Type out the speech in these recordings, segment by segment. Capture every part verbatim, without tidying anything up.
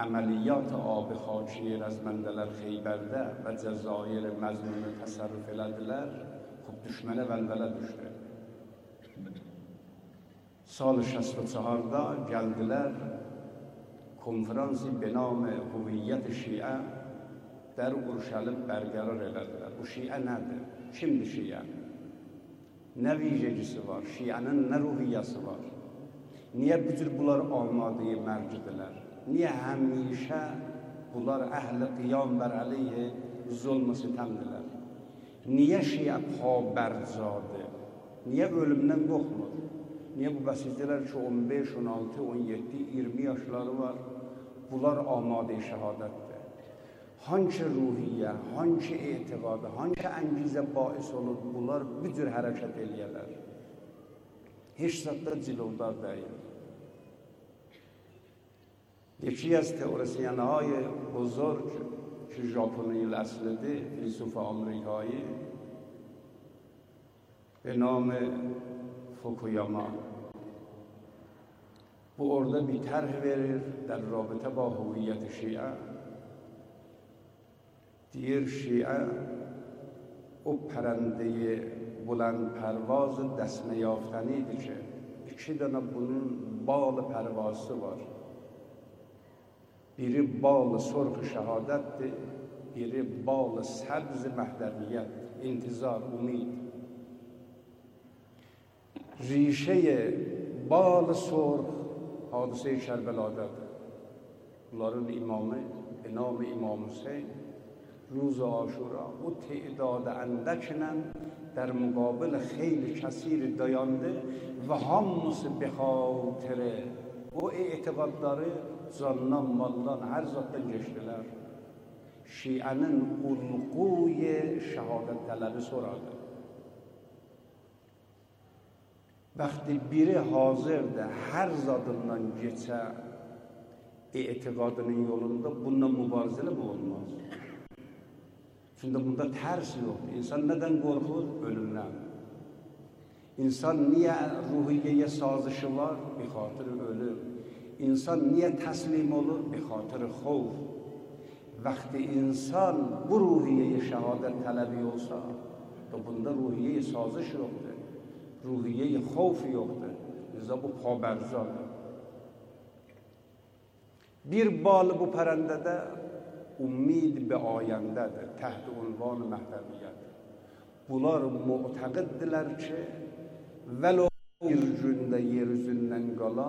عملیات آب خاچی رزمندلر خیبرده و جزایر مظنون تصرف الادلر خب دشمنه ولوله داشته. سال شصت و چهار geldiler konferansi به نام هویت شیعه در اورشلیم برقرار elediler. Bu şiə nədir? Kimdir şiə? Nə vecihisi var? Şiənin nə ruhiyyəsi var? Niyə bu cür bunlar amadeyi mərcidirlər? Niyə həmişə bunlar əhl-i qiyam bər əleyhi zulm-ı sitemdirlər? Niyə şiə pabərzadır? Niyə ölümdən qorxmur? Niyə bu bəsizlər ki on beş, on altı, on yeddi, iyirmi yaşları var? Bunlar amadeyi şəhadətdir. Hangi ruhiyyə, hangi etiqadı, hangi əngizə bais olur, bunlar bu cür hərəkət eləyərlər. Heç zətdə cilovdar deyil. یکی از تئوریسین‌های بزرگ که ژاپنی الاصلیه فیلسوف آمریکایی به نام فوکویاما bu orada bir طرح verir در رابطه با هویت شیعه. دیر شیعه او پرنده بلند پرواز دست نیافتنیdir ki iki dana bunun bal pərvazı var. Biri bal sorğu şəhadətdir, biri bal səbz məhdəviyyət, intizar, umid. Rişəyə bal sorğ hadisə-i Kərbəladadır. Bunların imamı به نام امام حسین روز عاشورا او تعداد اندکن در مقابل خیلی کثیر دایانده و hamısı به خاطر o etiqadları candan, maldan, hər zatdan geçdilər. Şiənin ulquy şəhadət tələbi soradı. Vəqti biri hazırdır, hər zadından geçə etiqadının yolunda bundan mübarizələ bu olmaz. Çünki bunda tərs yoxdur. İnsan nədən qorxur? Ölümdən. İnsan niyə ruhiyyəyə sazışı var? Bir xatır ölüm. İnsan niyə təslim olur? Bir xatır xovf. Vəqti insan bu ruhiyyəyə şəhadət tələbi olsa, bunda ruhiyyəyə sazış yoxdur. Ruhiyyəyə xovf yoxdur. Bizə bu pabərzadır. Bir balı bu pərəndədə umid به آیندهdir, تحت عنوان مهدویت. Bunlar mu'təqiddirlər ki, vəlo bir gündə yer üzündən qala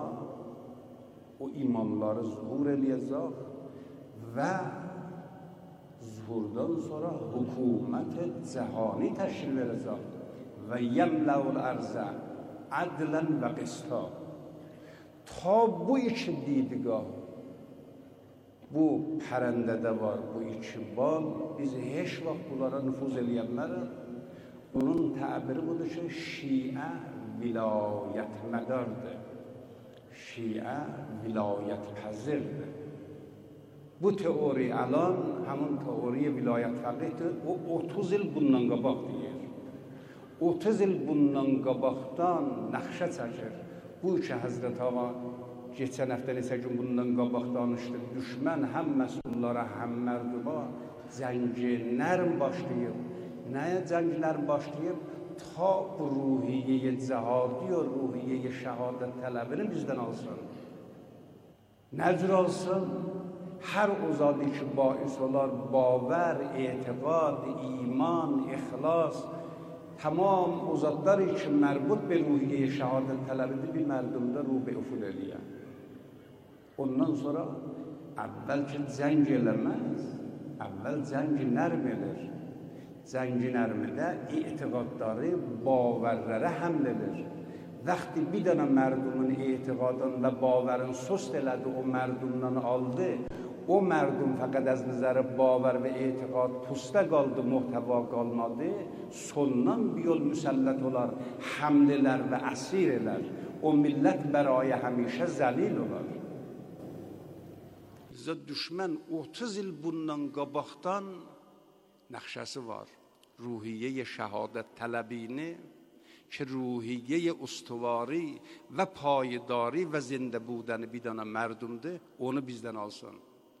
o imanları zuhur eləyəcək və zuhurdan sonra hükümət cəhani təşkil edəcək və yemləul ərzə adlən və qista. Ta bu iki didiqah bu pərəndədə var, bu iki bal, biz heç vaxt bunlara nüfuz eləyənlərə, onun təbiri budur ki, şiə vilayət mədardır, şiə vilayət pəzirdir. Bu teori الان همون teori vilayət fəqihdir, o otuz il bundan qabaq deyir. otuz il bundan qabaqdan nəxşə çəkir. Bu ki, Həzrət Ağa geçən həftə neçə gün bundan qabaq danışdı. Düşmən həm məsullara, həm mərduma cəngi nərm başlayıb. Nəyə cəngi nərm başlayıb? Ta bu ruhiyyəyə cəhadi o ruhiyyəyə şəhadət tələbini bizdən alsın. Nə cür alsın? Hər uzadı ki, bais olar باور، اعتقاد، ایمان، اخلاص تمام uzadları ki mərbut به ruhiyyəyə şəhadət tələbidir bir mərdumda ruh به افول eləyər. Ondan sonra əvvəlki cəng eləməz, əvvəl cəngi nərm edir. Cəngi nərmidə etiqadları, bavarlara həml edir. Vəqti bir dənə mərdumun etiqadını və bavarını söst elədi, o mərdumdan aldı. O mərdum fəqət az nəzəri bavar və etiqad pusta qaldı, muhtəva qalmadı. Sondan bir yol müsəllət olar, həmlilər və əsir elər. O millət bəraya həmişə zəlil olar. Bizə düşmən otuz il bundan qabaqdan nəxşəsi var. Ruhiyyəyə şəhadət tələbini ki, ruhiyyəyə ustuvari və payidari və zində budəni bir dənə mərdumdur, onu bizdən alsın.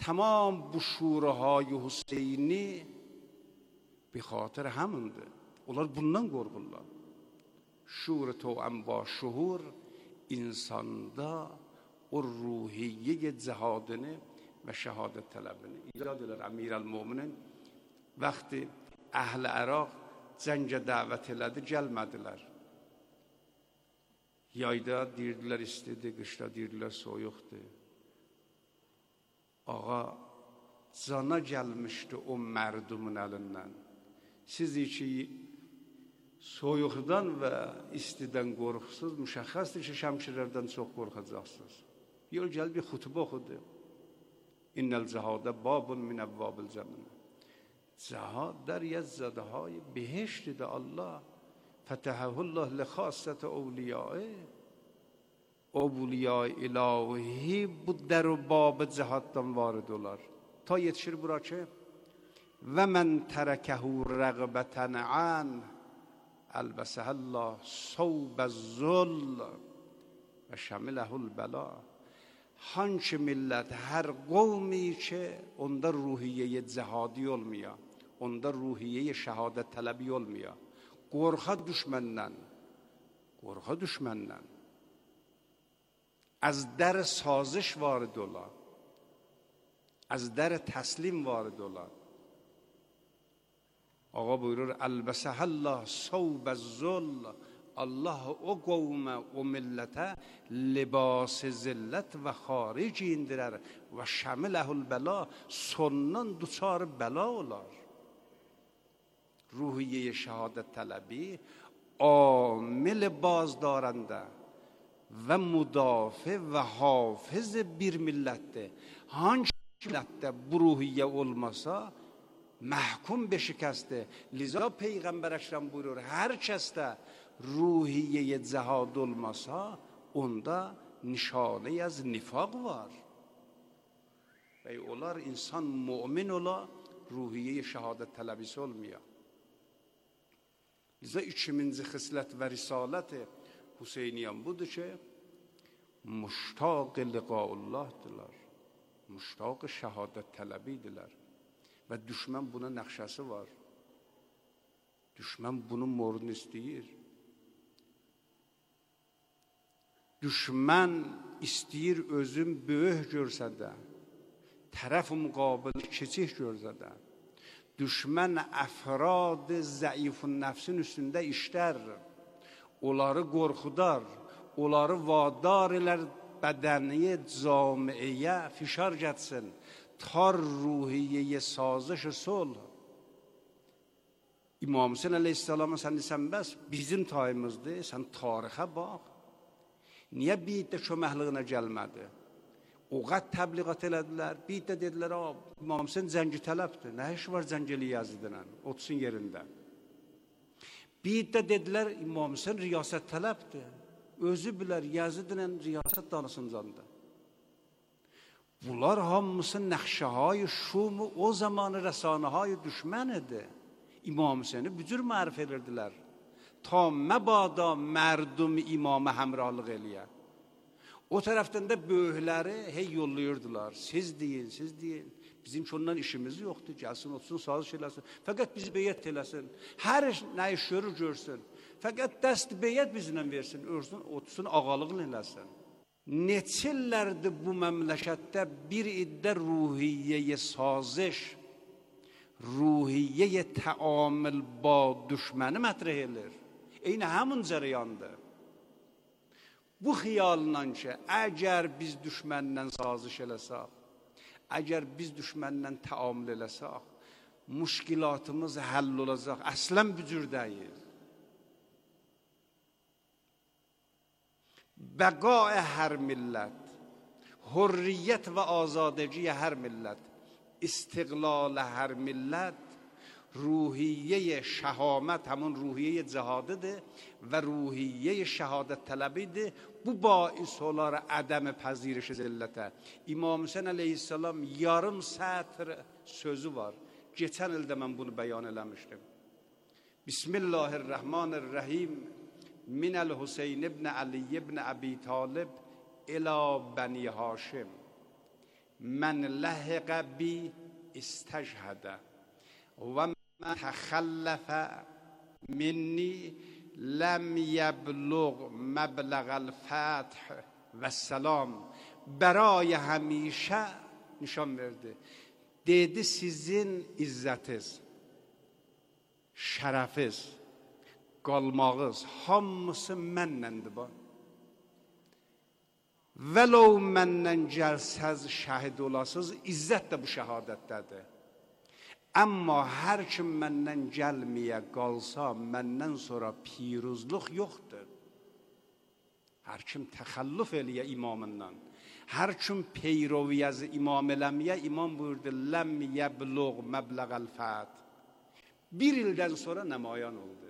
Tamam bu şurahay Hüseyni bir xatir hamındır. Onlar bundan qorxurlar. Şuur to'am ba şuur insanda o ruhiyye cihadını ve şehadet talebini icad eder. Emirelmuminin vakti ehl-i Irak cenge davet elədi, gəlmədilər. Yayda deyirdilər istedi, qışda deyirdilər soyuqdur. Ağa cana gəlmişdi o mərdumun əlindən. Siz ki soyuqdan və istidən qorxusuz, müşəxxəsdir ki, şəmşirlərdən çox qorxacaqsınız. Yol gəl bir xutbə oxudu. İnnel cihadə babun min əvvabil cənnə. Cihad در یزدهای بهشت ده الله فتحه الله لخاصة اولیائه. اولیای الهی bu در و باب cihaddan vارد olar. Ta yetişir bura ki ve men terekehu rağbeten an elbesehallah savbezzul ve şamilehul bela. Hangi millet her qavmi ki onda ruhiyye cihadi olmuyor, onda ruhiyye şehadet tələbi olmuyor. Qorxa düşməndən, qorxa düşməndən az der sazish varid ola, az der təslim varid ola. Ağa buyurur elbesehallah savbezzul. Allah o qavmə, o millətə libas-ı zillət və xarici indirər və şəmiləhul bəla, sondan duçar bəla olar. Ruhiyye şehadet tələbi amil bazdaranda və müdafi və hafiz bir millətdir. Hangi millətdə bu ruhiyye olmasa məhkum bir şikəstdir. Liza Peyğəmbər Əkrəm buyurur, hər kəsdə ruhiyye cihad olmasa onda nişane az nifaq var. Ve olar insan mümin ola ruhiyye şehadet tələbisi olmuyor. Liza ikinci xislət və risalət-i Hüseyniyan budur ki müştaq liqaullahdılar. Müştaq şehadet tələbidirlər. Və düşmən buna nəqşəsi var. Düşmən bunun morunu istəyir. Düşmən istəyir özün böyük görsə də, tərəf müqabil kiçik görsə də, düşmən əfrad zəifun nəfsin üstündə işlər, onları qorxudar, onları vadar elər bədəniyə, camiyə fişar gətsin, tar ruhiyyə saziş sulh. İmam Hüseyin əleyhissalama sən desən bəs, bizim tayımızdır, sən tarixə bax. Niyə bir də köməkliyinə gəlmədi? O qat təbliğat elədilər, bir də dedilər, İmam Hüseyin zəngi tələbdir, nə iş var zəngili Yazidinə, otsun yerində. Bir də dedilər, İmam Hüseyin riyasət tələbdir, özü bilər Yazidinə riyasət danısıncandır. Bunlar hamısı nəxşəhay şumu o zamanı rəsanəhay düşmən idi. İmam Hüseyin'i bücür mərif edirdilər. Ta məbada mərdum imamə həmralıq eləyə. O tərəfdən də böyükləri hey yollayırdılar. Siz deyin, siz deyin. Bizim ki ondan işimiz yoxdur. Gəlsin, otsun, sazış eləsin. Fəqət bizi beyyət eləsin. Hər nə iş görür, görsün. Fəqət dəst beyyət bizlə versin. Örsün, otsun, ağalığını eləsin. Neçillərdir bu məmləkətdə bir iddə ruhiyyəyə saziş, ruhiyyəyə təamül ba düşməni mətrəh edir. Eyni həmin cəriyandır. Bu xiyalla ki, əgər biz düşməndən saziş eləsək, əgər biz düşməndən təamül eləsək, müşkilatımız həll olacaq. Əslən bücür deyil. Bəqai hər millət, hürriyyət və azadəciyə hər millət, istiqlal hər millət, ruhiyye şehamet همون ruhiyye cihadıdır ve ruhiyye şehadet talebidir. Bu bais olar ədəm pəziriş zillətə. İmam Hüseyin aleyhisselam yarım sətr sözü var. Geçen ildə mən bunu beyan eləmişdim. Bismillahirrahmanirrahim. Minel Hüseyin ibn Ali ibn Abi Talib ila Bani Haşim. من لحق بی استشهد و من تخلف منی لم یبلغ مبلغ الفتح و سلام. برای همیشه nişan verdi. Dedi sizin izzətiz, şərəfiz, qalmağız hamısı mənnəndir bu. Vəlau məndən gəlsəz şəhid olasız, izzət də bu şəhadətdədir. Amma hər kim məndən gəlməyə qalsa, məndən sonra piruzluq yoxdur. Hər kim təxəllüf eləyə imamından, hər kim peyrovi az imam eləməyə, imam buyurdu, ləm yəbluğ məbləğəl fət. Bir ildən sonra nəmayan oldu.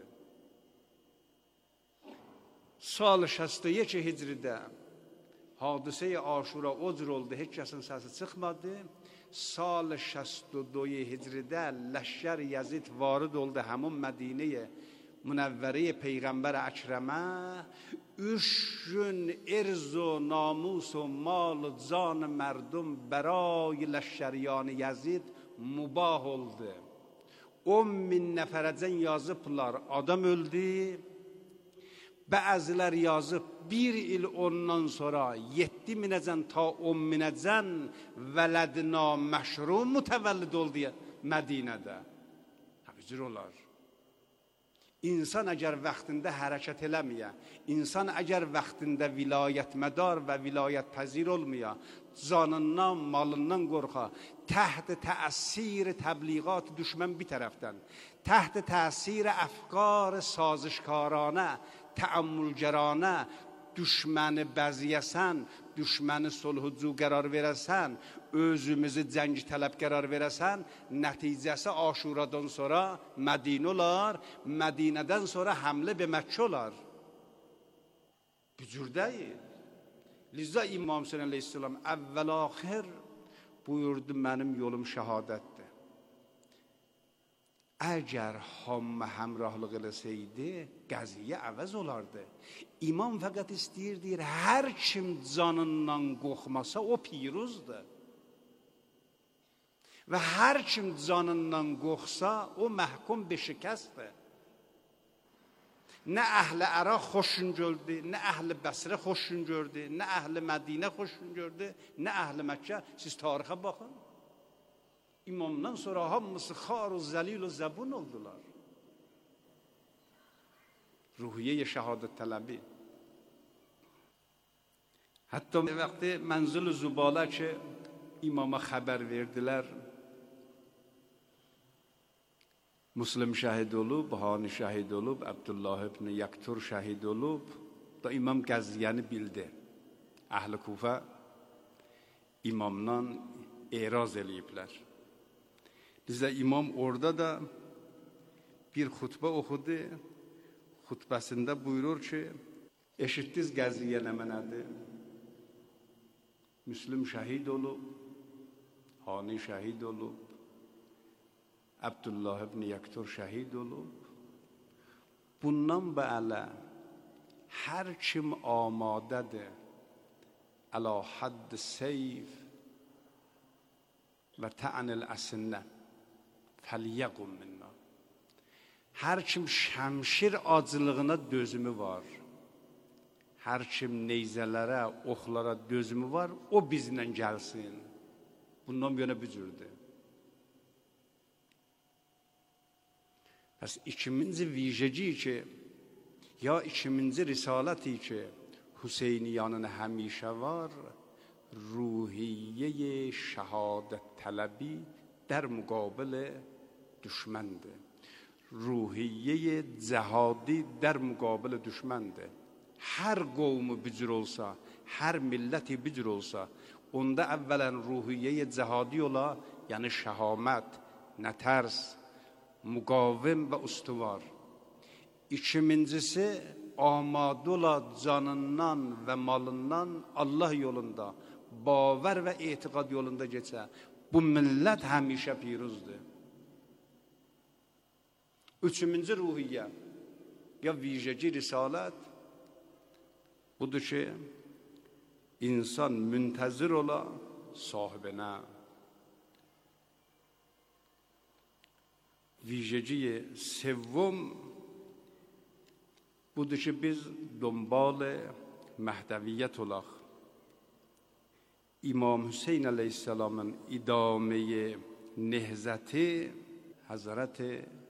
Sal şəst və iki hicridə hadisə-i Aşura o cür oldu, heç kəsin səsi çıxmadı. Sal şəst və dö hicridə Ləşkər Yazid varid oldu həmin Mədinəyə Münəvvəri Peyğəmbər Əkrəmə. Üç gün ارز و ناموس و مال و جان مردم برای لشکریان یزید mübah oldu. on min nəfərəcən yazıblar, adam öldü. Bəzilər yazıb bir il ondan sonra yeddi minəcən ta on minəcən vələdina məşrum mütəvəllid oldu Mədinədə. Həbicir olar. İnsan əgər vaxtında hərəkət eləməyə, insan əgər vaxtında vilayət mədar və vilayət pəzir olmaya, canından, malından qorxa, təht təsir təbliğat düşmən bir tərəfdən, təht təsir əfqar sazişkaranə, təəmmülgəranə, düşməni bəziyəsən, düşməni sulhucu qərar verəsən, özümüzü cəng tələb qərar verəsən, nəticəsi Aşuradan sonra Mədinə olar, Mədinədən sonra həmlə be Məkkə olar. Bu cür deyil. Liza İmam Hüseyin əleyhissalam əvvəl axir buyurdu, mənim yolum şəhadətdir. Əgər hamı həmrahlıq eləsəydi, qəziyyə əvəz olardı. İmam fəqət istəyirdir, hər kim canından qorxmasa, o piruzdur. Və hər kim canından qorxsa, o məhkum be şikəstdir. Nə əhl-i Əraq xoşun gördü, nə əhl-i Bəsrə xoşun gördü, nə əhl-i Mədinə xoşun gördü, nə əhl-i Məkkə. Siz tarixə baxın. İmamdan sonra hamısı xar و zəlil و zəbun oldular. Ruhiyyə şəhadət tələbi. Hətta vaxtı Mənzil-i Zübalə ki, imama xəbər verdilər, Müslim şəhid olub, Hani şəhid olub, Abdullah ibn Yaktur şəhid olub. Da imam qəziyyəni bildi. Əhl-i Kufə imamdan eraz eləyiblər. Bizdə imam orada da bir xutbə oxudu. Xutbəsində buyurur ki, eşitdiniz qəziyyə nə mənədir? Müslim şəhid olub, Hani şəhid olub, Abdullah ibn Yaktur şəhid olub. Bundan bə'lə hər kim amadədir əla hadd seyf və ta'nil əsinə fəliyyəqum minna. Hər kim şəmşir acılığına dözümü var, hər kim neyzələrə, oxlara dözümü var, o bizlə gəlsin. Bundan yönə bücürdür. Pəs ikinci vicəci ki, ya ikinci risaləti ki, Hüseyniyanın həmişə var, ruhiyyə şəhadət tələbi در مقابل düşməndir. Ruhiyyə cəhadi در مقابل düşməndir. Hər qovmu bücür olsa, hər milləti bücür olsa, onda əvvələn ruhiyyə cəhadi ola, yəni şəhamət, nətərs, müqavim və üstüvar. İkincisi, amadə ola canından və malından Allah yolunda, bavər və etiqad yolunda geçə. Bu millət həmişə piruzdur. Üçüncü ruhiyyə, ya vicəci risalət, budur ki, insan müntəzir ola, صاحب نه. ویژگی سوم بودش biz دنبال مهدویت الاخ. امام حسین علیه السلام ادامه نهضت حضرت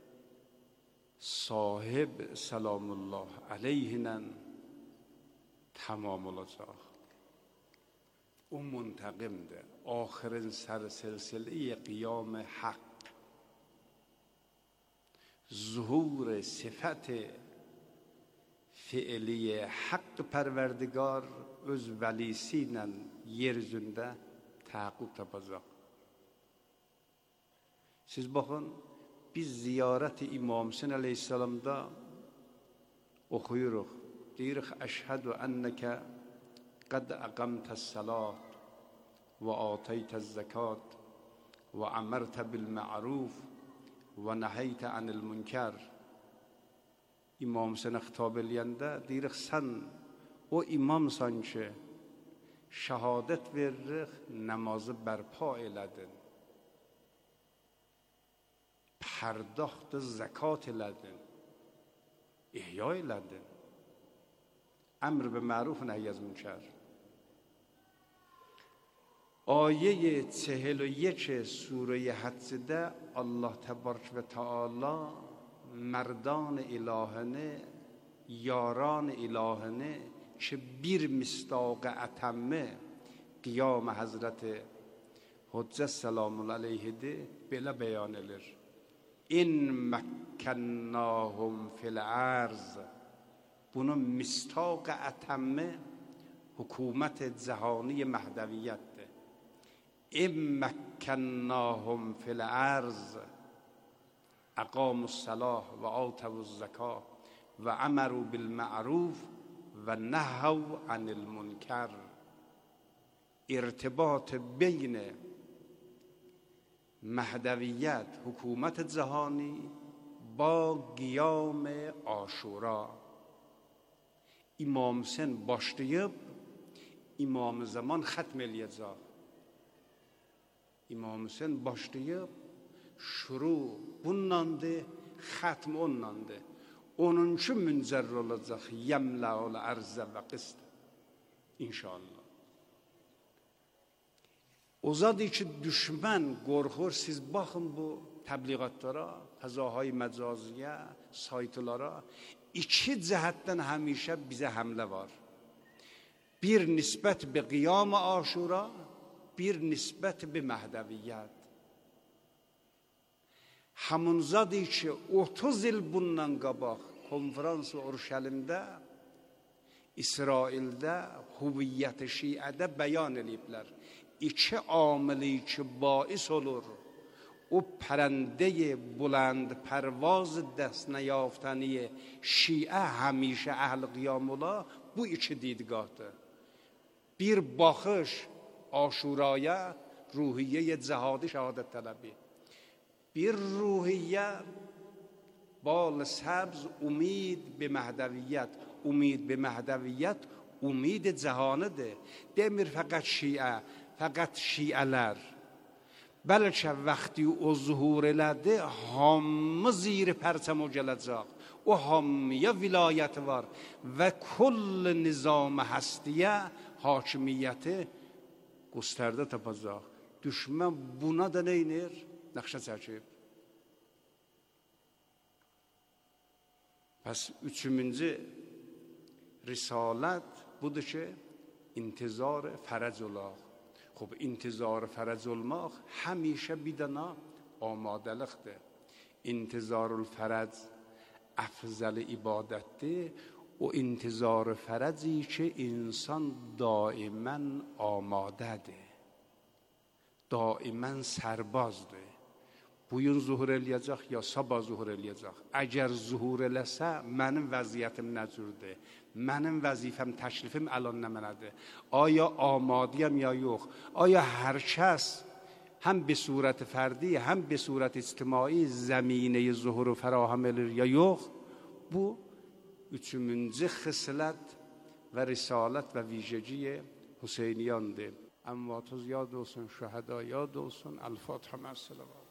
صاحب سلام الله علیهن تمام olacak. او منتقم ده. آخرین سر سلسله قیام حق، ظهور صفت fiili حق پروردگار öz velisiyle yeryüzünde tahakkuk tapacak. Siz bakın, biz ziyareti İmam Hüseyin Aleyhisselam'da okuyuruz. Diyoruz, eşhedü enneke qad aqamtes salat ve ateytez zekat ve amerte bil ma'ruf ve neheyte anil münker. İmam Hüseyin'e hitap eləyəndə deyirik, sən o imamsan ki, şəhadət veririk, namazı bərpa elədin, pərdaxtı zəkat elədin, ihya elədin, əmr به معروف نهی از منکر. آیه چهل و یک سوره حجه الله تبارک و تعالی مردان الهنه، یاران الهنه که bir مصداق اتمه قیام حضرت حجت سلام الله علیه ده belə beyan edilir. in مکناهم فی الارض. bunun مصداق اتمه حکومت جهانی مهدویته. in مکناهم فی الارض اقاموا الصلاة و آتوا الزکاة و امروا بالمعروف و نهوا عن المنکر. ارتباط بین مهدویت، حکومت جهانی با قیام عاشورا. امام حسین başlayıp امام زمان ختم eləyəcək. امام حسین başlayıp şuru bundandı, ختم ondandı. Onun için müncərr olacaq yemla'ul arzə və qist inşallah. O zadı ki düşmən qorxur. Siz baxın bu təbliğatlara, fəzahay məcaziyə, saytlara iki cəhətdən həmişə bizə həmlə var. Bir nisbət bi qiyam aşura, bir nisbət bi məhdeviyyət. Hamun zadı ki otuz il bundan qabaq konferans Urşəlimdə, İsraildə, hüviyyət-i şiədə bəyan ediblər. İki amili ki bais olur o پرنده بلند پرواز دست نیافتنی شیعه همیشه اهل قیام الله bu iki دیدگاهdır. Bir baxış aşuraya, ruhiyye cihadi şehadet tələbi. Bir ruhiyye bal sabz umid به مهدویت. امید به مهدویت امید جهانیه. demir faqat şiə, faqat şiələr. بلکه وقتی او ظهور elədi hamı زیر پرچم o gələcək. O hamıya vilayət var və kull nizam həstiyə hakimiyyəti göstərdə tapacaq. Düşmən buna da nə edir? Nəqşə çəkib. Pəs üçüncü risalət budur ki intizar fərəc olaq. خب انتظار فرج olmaq همیشه بیدنا آمادلخته. انتظار الفرج افضل عبادته و انتظار فرجی که انسان دائما آماده ده، دائما سربازده. bugün zuhur eləyəcək ya sabah zuhur eləyəcək. Əgər zuhur eləsə mənim vəziyyətim nə cürdür? Mənim vəzifəm, təklifim الان nə mənədir? Aya amadiyəm ya yox? Aya hər kəs həm به صورت فردی هم به صورت اجتماعی زمینه ظهور فراهم edir ya yox? Bu üçüncü xislət və risalət və vijəciyə Hüseyniyandır. اموات یاد olsun, şüheda yad olsun. El-Fatiha ma'as-salavat.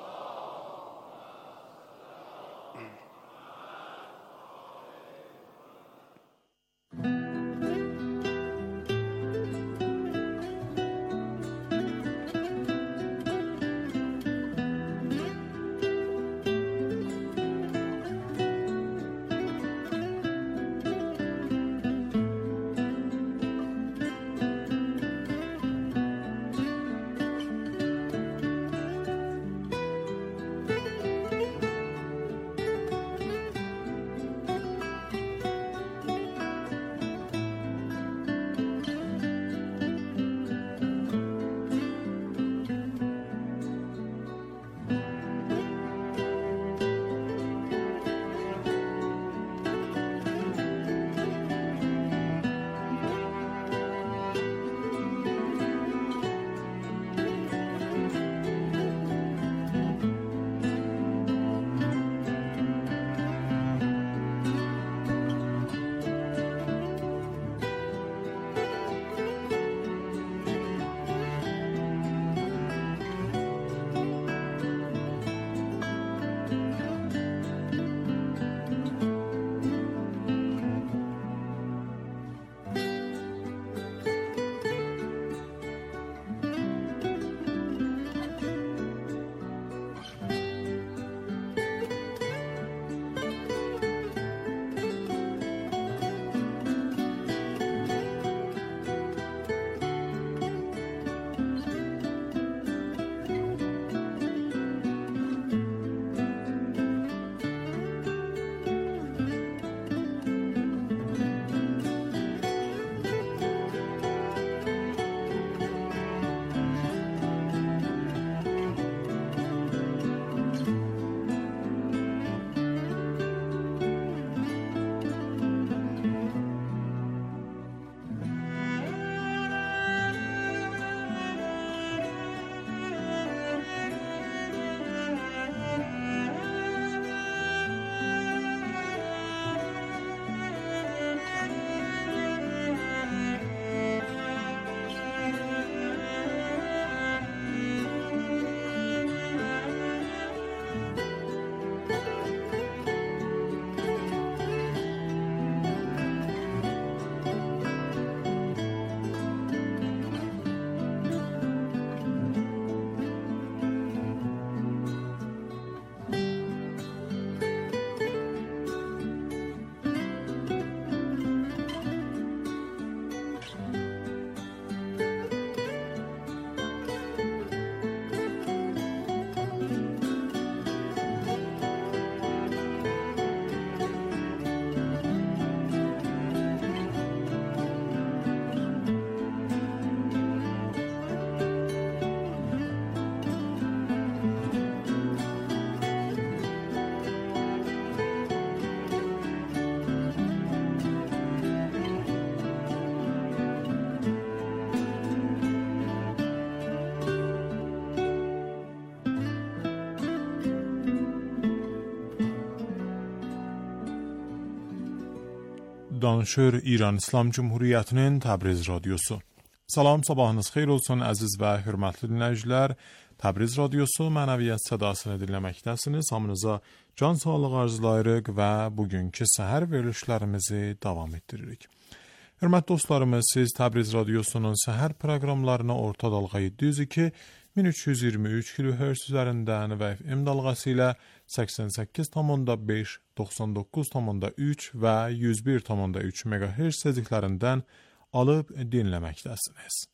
Danışır İran İslam Cumhuriyeti'nin Təbriz Radyosu. Salam, sabahınız xeyir olsun əziz və hörmətli dinləyicilər. Təbriz Radyosu mənəviyyat sədasını dinləməkdəsiniz. Hamınıza can sağlığı arzulayırıq və bugünkü səhər verilişlərimizi davam etdiririk. Hörmətli dostlarımız, siz Təbriz Radyosunun səhər proqramlarını orta dalğa yeddi yüz iki min üç yüz iyirmi üç kilohertz üzərindən və F M dalğası ilə səksən səkkiz nöqtə beş, doxsan doqquz nöqtə üç və yüz bir nöqtə üç megahertz tezliklərindən alıb dinləməkdəsiniz.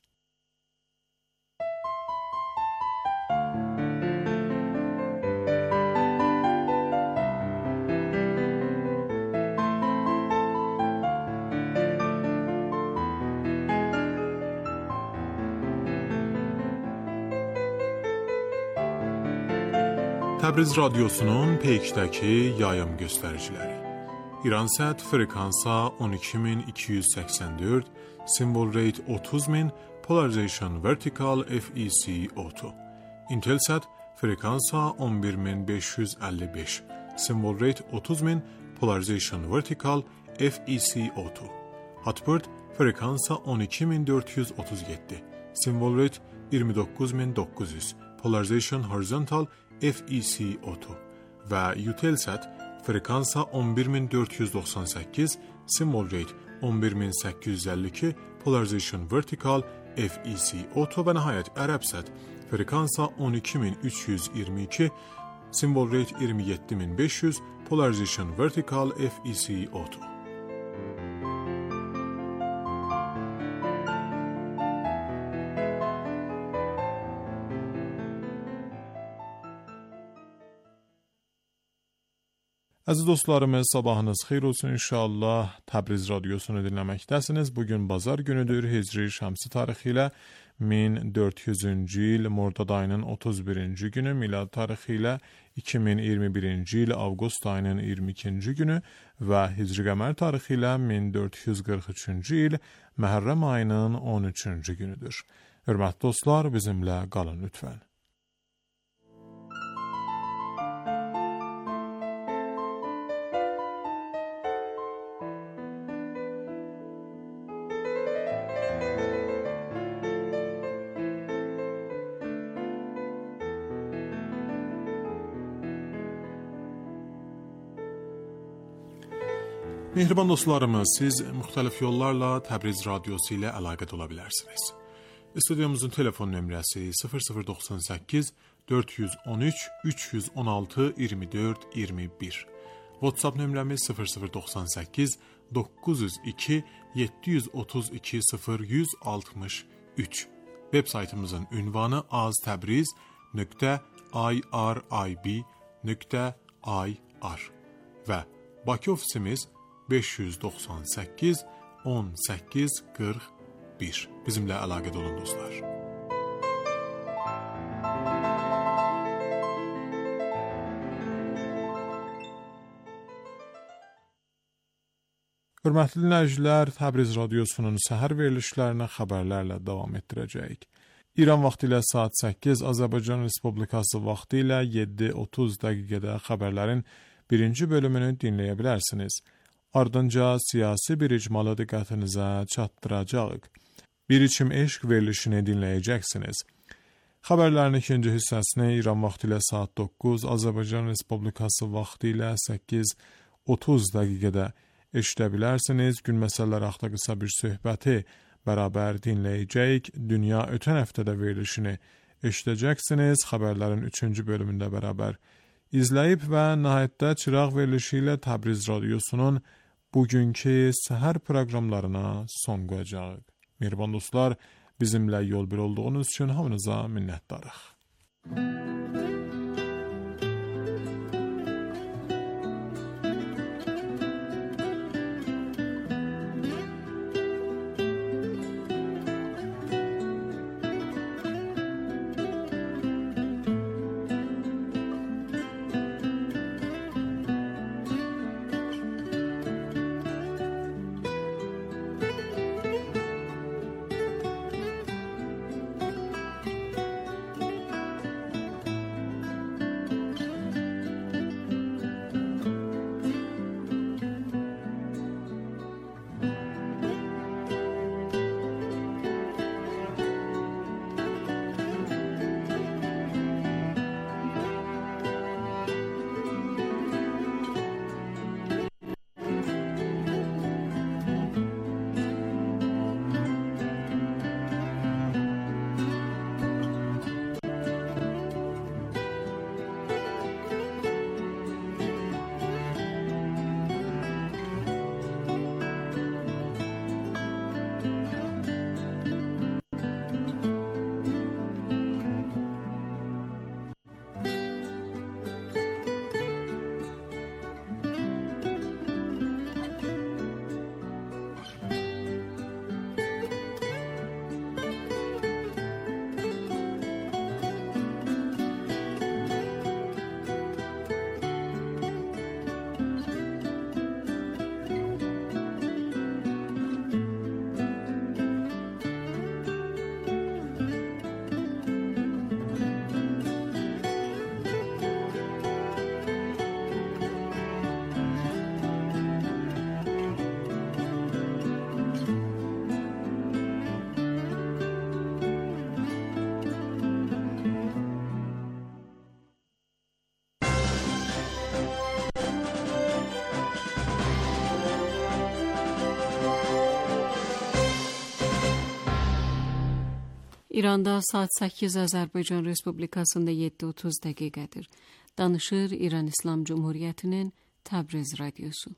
Təbriz Radyosunun Peykdəki yayım göstəriciləri. İransat frekansa on iki min iki yüz səksən dörd, symbol rate otuz min, polarization vertical F E C otuz. Intelsat frekansa on bir min beş yüz əlli beş, symbol rate otuz min, polarization vertical F E C otuz. Hotbird frekansa on iki min dörd yüz otuz yeddi, Symbol rate iyirmi dokuz min dokuz yüz, Polarization Horizontal F E C Auto və Eutelsat frekansa on bir min dörd yüz doxsan səkkiz, Symbol rate on bir min səkkiz yüz əlli iki, Polarization Vertical F E C Auto və nəhayət Arabsat frekansa on iki min üç yüz iyirmi iki, Symbol rate iyirmi yeddi min beş yüz, Polarization Vertical F E C Auto. Əziz dostlarımız, sabahınız xeyir olsun inşallah. Təbriz radiosunu dinləməkdəsiniz. Bugün bazar günüdür. Hicri şəmsi tarixi ilə min dörd yüzüncü il Mordad ayının otuz birinci günü, milad tarixi ilə iki min iyirmi birinci il avqust ayının iyirmi ikinci günü və Hicri qəmər tarixi ilə min dörd yüz qırx üçüncü il Məhərrəm ayının on üçüncü günüdür. Hörmətli dostlar, bizimlə qalın lütfən. Mehriban dostlarımız, siz müxtəlif yollarla Təbriz radiosu ilə əlaqədə ola bilərsiniz. Studiyamızın telefon nömrəsi sıfır sıfır doxsan səkkiz dörd yüz on üç üç yüz on altı iyirmi dörd iyirmi bir. WhatsApp nömrəmiz sıfır sıfır doxsan səkkiz doqquz yüz iki yeddi yüz otuz iki sıfır yüz altmış üç. Web saytımızın ünvanı aztabriz nöqtə irib nöqtə ir və Bakı ofisimiz beş yüz doxsan səkkiz on səkkiz qırx bir. Bizimlə əlaqədə olun dostlar. Hörmətli dinləyicilər, Təbriz radiosunun səhər verilişlərinə xəbərlərlə davam etdirəcəyik. İran vaxtı ilə saat səkkiz, Azərbaycan Respublikası vaxtı ilə yeddi otuz dəqiqədə xəbərlərin birinci bölümünü dinləyə bilərsiniz. Ardınca siyasi bir icmalı diqqətinizə çatdıracağıq. Bir içim eşq verilişini dinləyəcəksiniz. Xəbərlərin ikinci hissəsini İran vaxtı ilə saat doqquz, Azərbaycan Respublikası vaxtı ilə səkkiz otuz dəqiqədə eşidə bilərsiniz. Gün məsələləri haqqında qısa bir söhbəti bərabər dinləyəcəyik. Dünya ötən həftədə verilişini eşidəcəksiniz. Xəbərlərin üçüncü bölümündə bərabər İzləyib və nəhayətdə çıraq verilişi ilə Təbriz radiosunun bugünkü səhər proqramlarına son qoyacağıq. Mehriban dostlar, bizimlə yol bir olduğunuz üçün hamınıza minnətdarıq. İranda saat səkkiz, Azərbaycan Respublikasında yeddi otuz dəqiqədir. Danışır İran İslam Cumhuriyyətinin Təbriz Radyosu.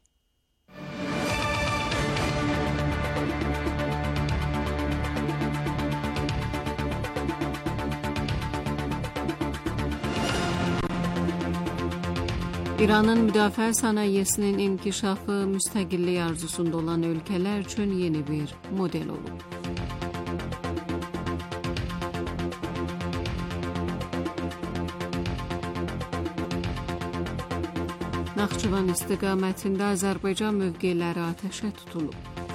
İranın müdafiə sənayesinin inkişafı müstəqillik arzusunda olan ölkələr üçün yeni bir model olub. Naxçıvan istiqamətində Azərbaycan mövqeləri atəşə tutulub.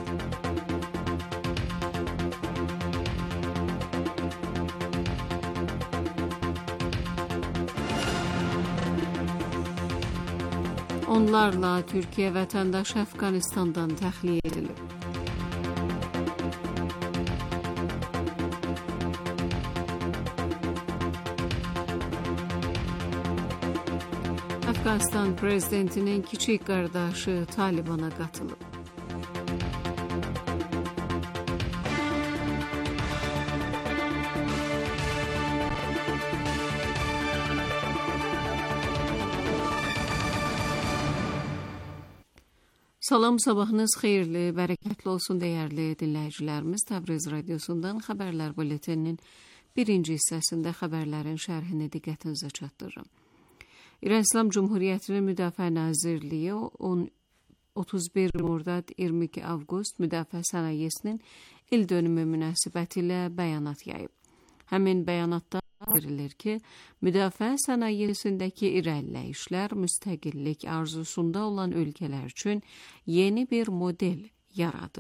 Onlarla Türkiyə vətəndaşı Əfqanistandan təxliyə edilib. Əfqanistan prezidentinin kiçik qardaşı Talibana qatılıb. Salam, sabahınız xeyirli, bərəkətli olsun dəyərli dinləyicilərimiz. Təbriz Radyosundan xəbərlər buletininin birinci hissəsində xəbərlərin şərhini diqqətinizə çatdırırım. İran İslam Cumhuriyyətinin Müdafiə Nazirliyi otuz bir Mordad iyirmi iki Avqust Müdafiə Sənayesinin il dönümü münasibətilə bəyanat yayıb. Həmin bəyanatda verilir ki, müdafiə sənayesindəki irəliləyişlər müstəqillik arzusunda olan ölkələr üçün yeni bir model yaradıb.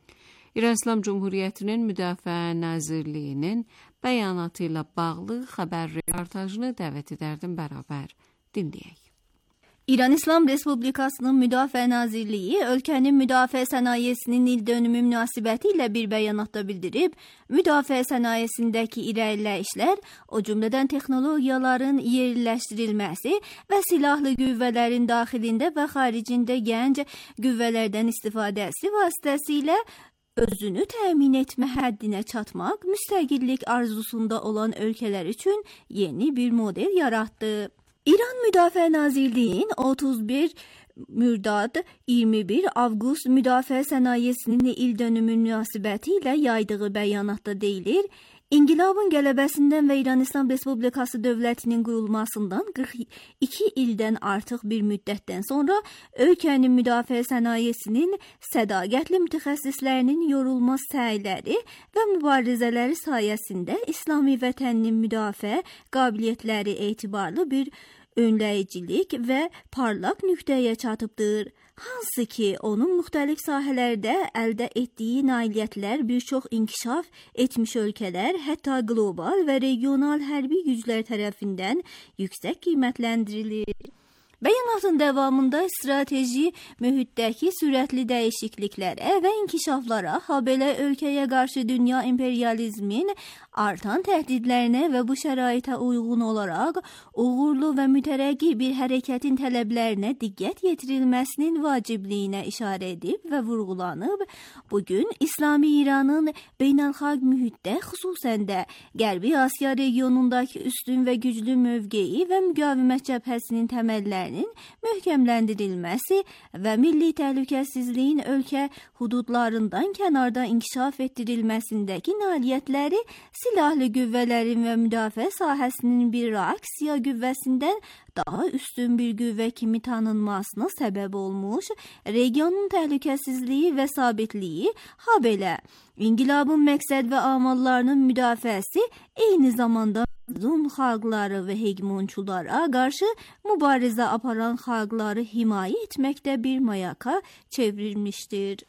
İran İslam Cumhuriyyətinin Müdafiə Nazirliyinin bəyanatı ilə bağlı xəbər reportajını dəvət edərdim, bərabər dinləyək. İran İslam Respublikasının Müdafiə Nazirliyi ölkənin müdafiə sənayesinin il dönümü münasibəti ilə bir bəyanatda bildirib, müdafiə sənayesindəki irəliləyişlər, o cümlədən texnologiyaların yerləşdirilməsi və silahlı qüvvələrin daxilində və xaricində gənc qüvvələrdən istifadəsi vasitəsilə özünü təmin etmə həddinə çatmaq müstəqillik arzusunda olan ölkələr üçün yeni bir model yaratdı. İran Müdafiə Nazirliyinin otuz bir Mordad iyirmi bir Avqust Müdafiə Sənayesinin il dönümü münasibəti ilə yaydığı bəyanatda deyilir, İnqilabın qələbəsindən və İran İslam Respublikası dövlətinin qurulmasından qırx iki ildən artıq bir müddətdən sonra ölkənin müdafiə sənayesinin sədaqətli mütəxəssislərinin yorulmaz səyləri və mübarizələri sayəsində İslami vətənin müdafiə qabiliyyətləri etibarlı bir önləyicilik və parlaq nöqtəyə çatıbdır. Hansı ki, onun müxtəlif sahələrdə əldə etdiyi nailiyyətlər bir çox inkişaf etmiş ölkələr, hətta qlobal və regional hərbi güclər tərəfindən yüksək qiymətləndirilir. Bəyanatın davamında strateji mühitdəki sürətli dəyişikliklərə və inkişaflara, habelə ölkəyə qarşı dünya imperializmin artan təhdidlərinə və bu şəraitə uyğun olaraq uğurlu və mütərəqqi bir hərəkətin tələblərinə diqqət yetirilməsinin vacibliyinə işarə edib və vurğulanıb, bugün İslami İranın beynəlxalq mühitdə, xüsusən də Qərbi Asiya regionundakı üstün və güclü mövqeyi və müqavimət cəbhəsinin təməllərinin möhkəmləndirilməsi və milli təhlükəsizliyin ölkə hududlarından kənarda inkişaf etdirilməsindəki nailiyyətləri silahlı qüvvələrin və müdafiə sahəsinin bir reaksiya qüvvəsindən daha üstün bir qüvvə kimi tanınmasına səbəb olmuş, regionun təhlükəsizliyi və sabitliyi, habelə İnqilabın məqsəd və amallarının müdafiəsi eyni zamanda Zun xalqları və hegemonçulara qarşı mübarizə aparan xalqları himayə etməkdə bir mayaka çevrilmişdir.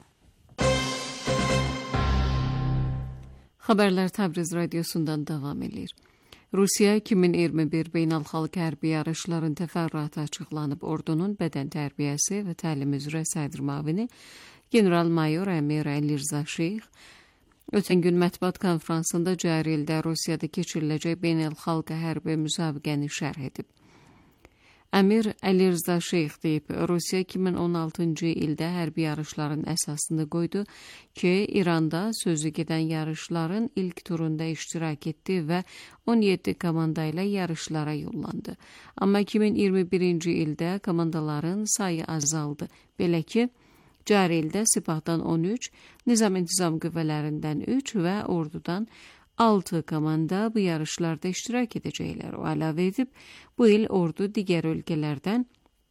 Xəbərlər Təbriz Radyosundan davam edir. Rusiya iki min iyirmi bir beynəlxalq hərbi yarışların təfərrüatı açıqlanıb. Ordunun bədən tərbiyəsi və təlim üzrə sədr müavini general-mayor Əmir Əlirza Şeyx ötən gün mətbuat konfransında cari ildə Rusiyada keçiriləcək beynəlxalq hərbi müsabiqəni şərh edib. Əmir Əlirza Şeyx deyib, Rusiya iki min on altıncı ildə hərbi yarışların əsasını qoydu ki, İranda sözü gedən yarışların ilk turunda iştirak etdi və on yeddi komanda ilə yarışlara yollandı. Amma iki min iyirmi birinci ildə komandaların sayı azaldı. Belə ki, cari ildə Sipahdan on üç, Nizam-İntizam qüvvələrindən üç və ordudan altı komanda bu yarışlarda iştirak edəcəklər. O əlavə edib, bu il ordu digər ölkələrdən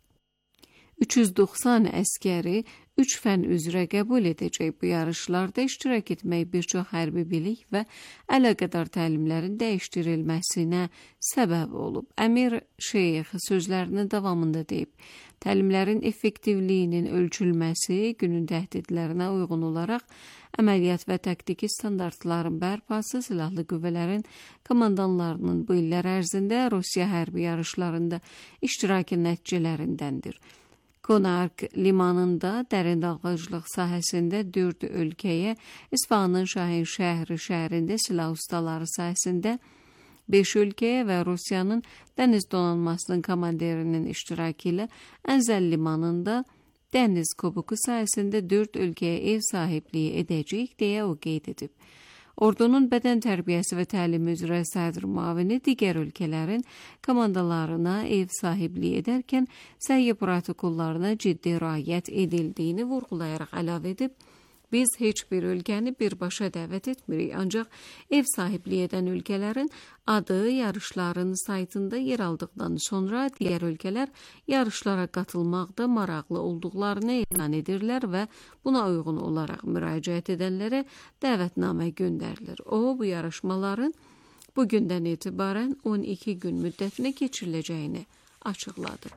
üç yüz doxsan əskəri üç fən üzrə qəbul edəcək. Bu yarışlarda iştirak etmək bir çox hərbi bilik və əlaqədar təlimlərin dəyişdirilməsinə səbəb olub. Əmir Şeyx sözlərinin davamında deyib, təlimlərin effektivliyinin ölçülməsi, günün təhdidlərinə uyğun olaraq əməliyyat və taktiki standartların bərpası silahlı qüvvələrin komandanlarının bu illər ərzində Rusiya hərbi yarışlarında iştirakı nəticələrindəndir. Konark limanında dərin dalğacılıq sahəsində dörd ölkəyə, İsfahanın Şahin şəhəri şəhərində silah ustaları sahəsində beş ölkəyə və Rusiyanın dəniz donanmasının komanderinin iştirakı ilə Ənzəl limanında dəniz kubuku sayəsində dörd ölkəyə ev sahibliyi edəcəyik deyə o qeyd edib. Ordunun bədən tərbiyəsi və təlimi üzrə sədr müavini digər ölkələrin komandalarına ev sahibliyi edərkən səhiyyə protokollarına ciddi riayət edildiyini vurğulayaraq əlavə edib, biz heç bir ölkəni birbaşa dəvət etmirik, ancaq ev sahibliyi edən ölkələrin adı yarışların saytında yer aldıqdan sonra digər ölkələr yarışlara qatılmaqda maraqlı olduqlarını elan edirlər və buna uyğun olaraq müraciət edənlərə dəvətnamə göndərilir. O, bu yarışmaların bugündən etibarən on iki gün müddətinə keçiriləcəyini açıqladı.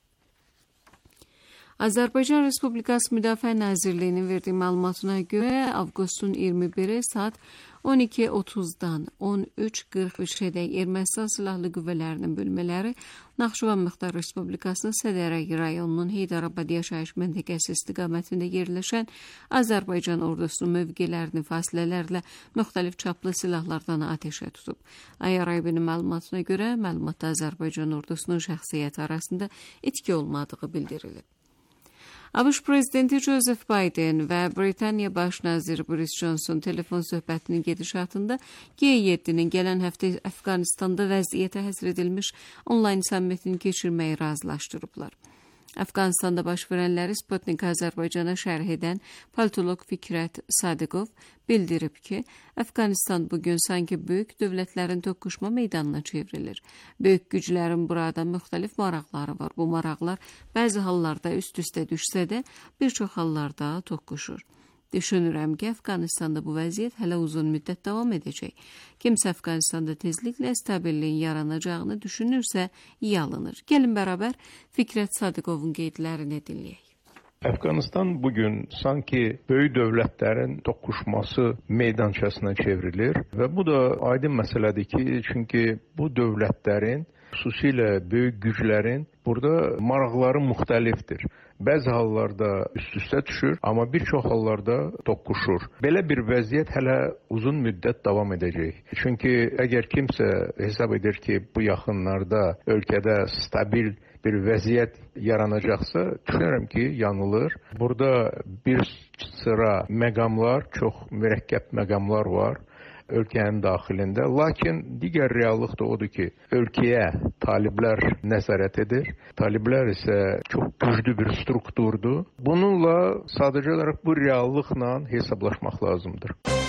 Azərbaycan Respublikası Müdafiə Nazirliyinin verdiyi məlumatına görə avqustun iyirmi biri saat on iki otuzdan on üç qırx üçədək Ermənistan Silahlı Qüvvələrinin bölmələri Naxçıvan Muxtar Respublikasının Sədərək rayonunun Heydərabad yaşayış məntəqəsi istiqamətində yerləşən Azərbaycan ordusunun mövqelərini fasilələrlə müxtəlif çaplı silahlardan atəşə tutub. Ayaraybinin məlumatına görə məlumatda Azərbaycan ordusunun şəxsiyyəti arasında itki olmadığı bildirilib. ABŞ Prezidenti Joseph Biden və Britaniya Baş naziri Boris Johnson telefon söhbətinin gedişatında G yeddinin gələn həftə Əfqanistanda vəziyyətə həsr edilmiş onlayn sammitini keçirməyi razılaşdırıblar. Əfqanistanda baş verənləri Sputnik Azərbaycana şərh edən politolog Fikrət Sadiqov bildirib ki, Əfqanistan bugün sanki böyük dövlətlərin toqquşma meydanına çevrilir. Böyük güclərin burada müxtəlif maraqları var. Bu maraqlar bəzi hallarda üst-üstə düşsə də, bir çox hallarda toqquşur. Düşünürəm ki, Əfqanistanda bu vəziyyət hələ uzun müddət davam edəcək. Kimsə Əfqanistanda tezliklə stabilliyin yaranacağını düşünürsə, iyi alınır. Gəlin bərabər Fikrət Sadiqovun qeydlərini dinləyək. Əfqanistan bugün sanki böyük dövlətlərin toqquşması meydançasına çevrilir və bu da aydın məsələdir ki, çünki bu dövlətlərin, xüsusilə böyük güclərin burada maraqları müxtəlifdir. Bəzi hallarda üst-üstə düşür, amma bir çox hallarda toqquşur. Belə bir vəziyyət hələ uzun müddət davam edəcək. Çünki əgər kimsə hesab edir ki, bu yaxınlarda ölkədə stabil bir vəziyyət yaranacaqsa, düşünürəm ki, yanılır. Burada bir sıra məqamlar, çox mürəkkəb məqamlar var ölkənin daxilində. Lakin digər reallıq da odur ki, ölkəyə taliblər nəzarət edir. Taliblər isə çox güclü bir strukturdur. Bununla sadəcə olaraq bu reallıqla hesablaşmaq lazımdır.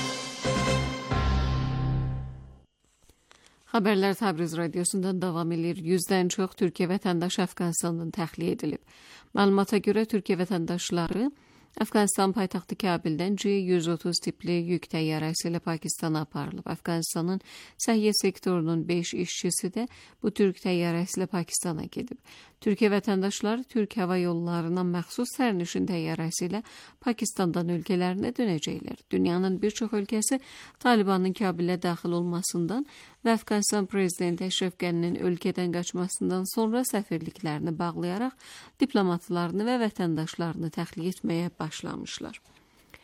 Xəbərlər Təbriz radiosundan davam edir. Yüzdən çox Türkiyə vətəndaşı Əfqanistandan təxliyə edilib. Məlumata görə Türkiyə vətəndaşları Əfqanistan paytaxtı Kabildən C yüz otuz tipli yük təyyarəsi ilə Pakistana aparılıb. Əfqanistanın səhiyyə sektorunun beş işçisi də bu Türk təyyarəsi ilə Pakistana gedib. Türkiyə vətəndaşları Türk hava yollarına məxsus sərnişin təyyarəsi ilə Pakistandan ölkələrinə dönəcəklər. Dünyanın bir çox ölkəsi Talibanın Kabilə daxil olmasından və Əfqanistan prezidenti Əşrəf Qəninin ölkədən qaçmasından sonra səfirliklərini bağlayaraq diplomatlarını və vətəndaşlarını təxliyə etməyə başlamışlar.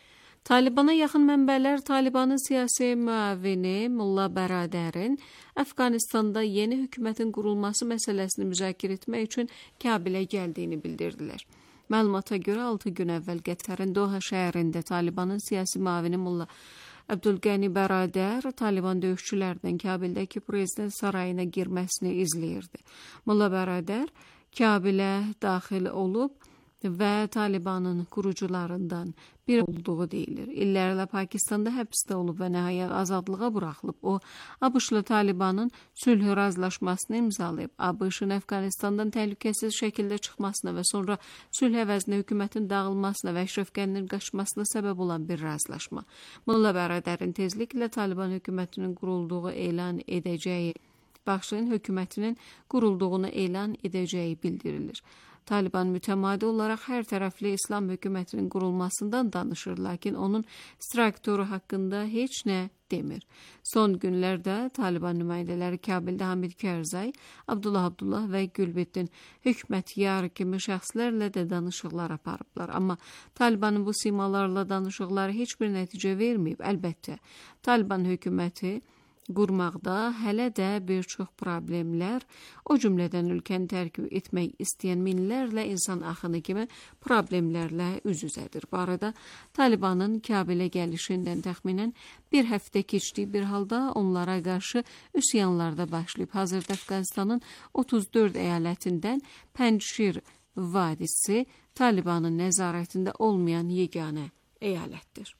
Talibana yaxın mənbələr Talibanın siyasi müavini Molla Baradərin Əfqanistanda yeni hökumətin qurulması məsələsini müzakirə etmək üçün Kabilə gəldiyini bildirdilər. Məlumata görə altı gün əvvəl Qətərin Doha şəhərində Talibanın siyasi müavini Molla Abdulqani Baradər Taliban döyüşçülərinin Kabildəki prezident sarayına girməsini izləyirdi. Molla Baradər Kabilə daxil olub və Talibanın qurucularından biri olduğu deyilir. İllərlə Pakistanda həbsdə olub və nəhayət azadlığa buraxılıb. O, ABŞ-la Talibanın sülh razılaşmasını imzalayıb. ABŞ-ın Əfqanistandan təhlükəsiz şəkildə çıxmasına və sonra sülh əvəzinə hökumətin dağılmasına və Əşrəf Qəninin qaçmasına səbəb olan bir razılaşma. Molla Baradərin tezliklə Taliban hökumətinin qurulduğu elan edəcəyi, Baxşın hökumətinin qurulduğunu elan edəcəyi bildirilir. Taliban mütəmadi olaraq hər tərəfli İslam hökumətinin qurulmasından danışır, lakin onun strukturu haqqında heç nə demir. Son günlərdə Taliban nümayəndələri Kabildə Hamid Karzai, Abdullah Abdullah və Gülbettin hökumətyarı kimi şəxslərlə də danışıqlar aparıblar. Amma Talibanın bu simalarla danışıqları heç bir nəticə verməyib. Əlbəttə, Taliban hökuməti qurmaqda hələ də bir çox problemlər, o cümlədən ölkəni tərk etmək istəyən minlərlə insan axını kimi problemlərlə üz-üzədir. Bu arada Talibanın Kabilə gəlişindən təxminən bir həftə keçdiyi bir halda onlara qarşı üsyanlarda başlayıb. Hazırda Əfqanistanın otuz dörd əyalətindən Pənjşir vadisi Talibanın nəzarətində olmayan yeganə əyalətdir.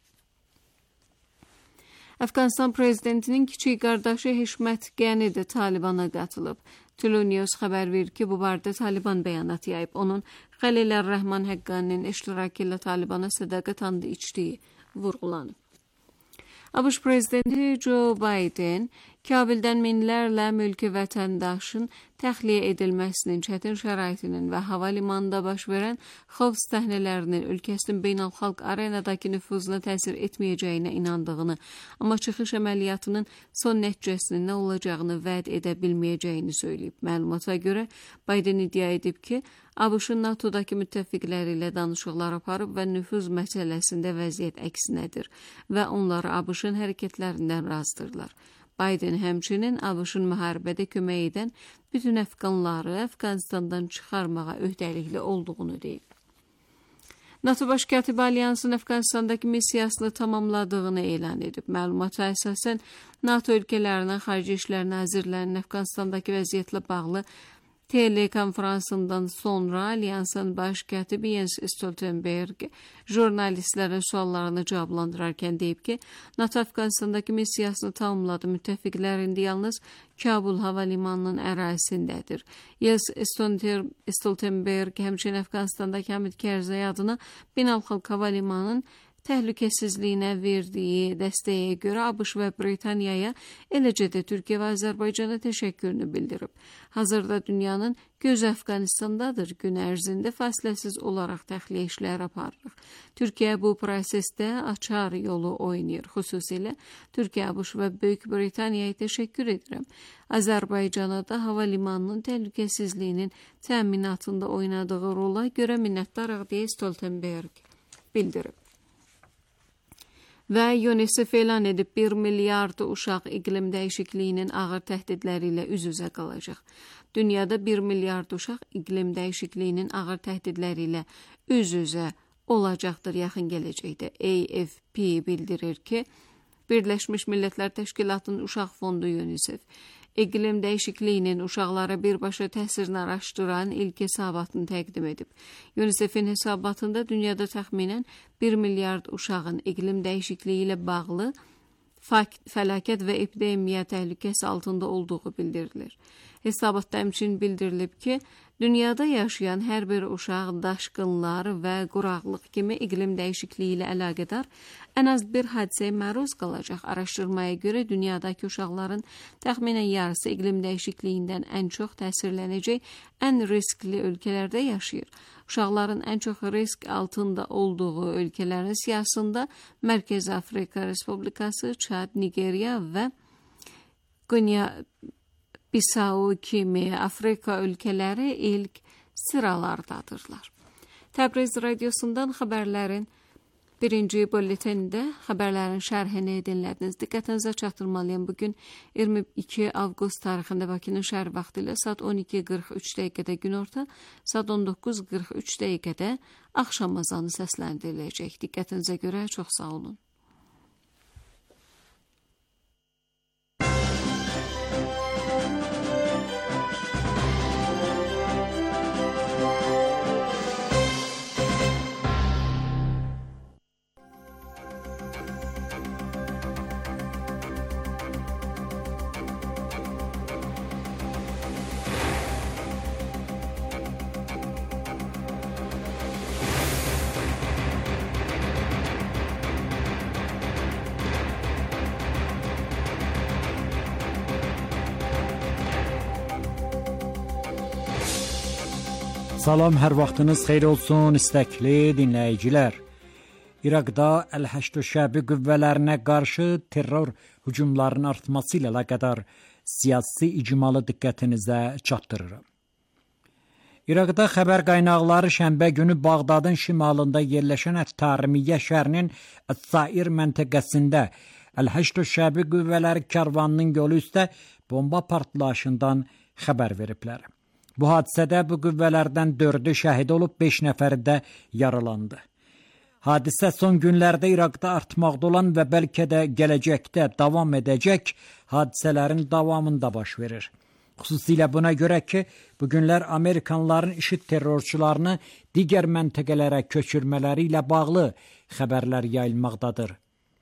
Əfqanistan prezidentinin kiçik qardaşı Hişmət Qəni də Talibana qatılıb. Tulu News xəbər verir ki, bu barədə Taliban bəyanat yayıb. Onun Xəlil Rəhman Həqqaninin iştirakı ilə Talibana sədaqət andı içdiyi vurğulanıb. ABŞ prezidenti Joe Biden Kabildən minlərlə mülki vətəndaşın təxliyə edilməsinin çətin şəraitinin və hava limanında baş verən xavf səhnələrinin ölkəsinin beynəlxalq arenadakı nüfuzuna təsir etməyəcəyinə inandığını, amma çıxış əməliyyatının son nəticəsinin nə olacağını vəd edə bilməyəcəyini söyləyib. Məlumata görə Biden iddia edib ki, ABŞ-ın NATOdakı müttəfiqləri ilə danışıqlar aparıb və nüfuz məsələsində vəziyyət əksinədir və onlar ABŞ-ın hərəkətlərindən razıdırlar. Biden həmçinin ABŞ-ın müharibədə kömək edən bütün əfqanları Əfqanistandan çıxarmağa öhdəlikli olduğunu deyib. NATO Baş katibi Alyansın Əfqanistandakı missiyasını tamamladığını elan edib. Məlumata əsasən NATO ölkələrinin xarici İşlər Nazirlərinin Əfqanistandakı vəziyyətlə bağlı telekonferansından sonra Alyansın baş katibi Jens Stoltenberg jurnalistlərin suallarını cavablandırarkən deyib ki, NATO Əfqanistandakı missiyasını tamamladı. Müttəfiqlər indi yalnız Kabul hava limanının ərazisindədir. Jens Stoltenberg həmçinin Əfqanistandakı Hamid Karzai adına beynəlxalq hava limanının təhlükəsizliyinə verdiyi dəstəyə görə ABŞ və Britaniyaya, eləcə də Türkiyə və Azərbaycana təşəkkürünü bildirib. Hazırda dünyanın gözü Əfqanistandadır. Gün ərzində fasiləsiz olaraq təxliyə işləri aparırıq. Türkiyə bu prosesdə açar yolu oynayır. Xüsusilə Türkiyə, ABŞ və Böyük Britaniyaya təşəkkür edirəm. Azərbaycana da hava limanının təhlükəsizliyinin təminatında oynadığı rola görə minnətdarıq deyə Stoltenberg bildirib. Və UNICEF elan edib bir milyard uşaq iqlim dəyişikliyinin ağır təhdidləri ilə üz-üzə qalacaq. Dünyada bir milyard uşaq iqlim dəyişikliyinin ağır təhdidləri ilə üz-üzə olacaqdır yaxın gələcəkdə. A F P bildirir ki, Birləşmiş Millətlər Təşkilatının Uşaq Fondu UNICEF iqlim dəyişikliyinin uşaqlara birbaşa təsirini araşdıran ilk hesabatını təqdim edib. UNICEF-in hesabatında dünyada təxminən bir milyard uşağın iqlim dəyişikliyi ilə bağlı fəlakət və epidemiya təhlükəsi altında olduğu bildirilir. Hesabatda həmçinin bildirilib ki, dünyada yaşayan hər bir uşaq daşqınlar və quraqlıq kimi iqlim dəyişikliyi ilə əlaqədar ən az bir hadisəyə məruz qalacaq. Araşdırmaya görə dünyadakı uşaqların təxminən yarısı iqlim dəyişikliyindən ən çox təsirlənəcək ən riskli ölkələrdə yaşayır. Uşaqların ən çox risk altında olduğu ölkələrin siyasında Mərkəzi Afrika Respublikası, Çad, Nigeriya və Qvinea-Bissau kimi Afrika ölkələri ilk sıralardadırlar. Təbriz radiosundan xəbərlərin Birinci bülletende xəbərlərin şərhini dinlədiniz. Diqqətinizə çatdırmalıyam. Bugün iyirmi iki avqust tarixində Bakının şəhər vaxtı ilə saat on iki qırx üç dəqiqədə günorta, saat on doqquz qırx üç dəqiqədə axşam azanı səsləndiriləcək. Diqqətinizə görə çox sağ olun. Salam, hər vaxtınız xeyir olsun istəkli dinləyicilər. İraqda Əl-Həşd Şəbi qüvvələrinə qarşı terror hücumlarının artması ilə əlaqədar siyasi icmalı diqqətinizə çatdırıram. İraqda xəbər qaynaqları şənbə günü Bağdadın şimalında yerləşən Ət-Tərimiyyə şəhərinin Əs-Sair məntəqəsində Əl-Həşd Şəbi qüvvələri karvanının yolu üstə bomba partlayışından xəbər veriblər. Bu hadisədə bu qüvvələrdən dördü şəhid olub, beş nəfəri də yaralandı. Hadisə son günlərdə İraqda artmaqda olan və bəlkə də gələcəkdə davam edəcək hadisələrin davamında baş verir. Xüsusilə buna görə ki, bu günlər Amerikanların IŞİD terrorçularını digər məntəqələrə köçürmələri ilə bağlı xəbərlər yayılmaqdadır.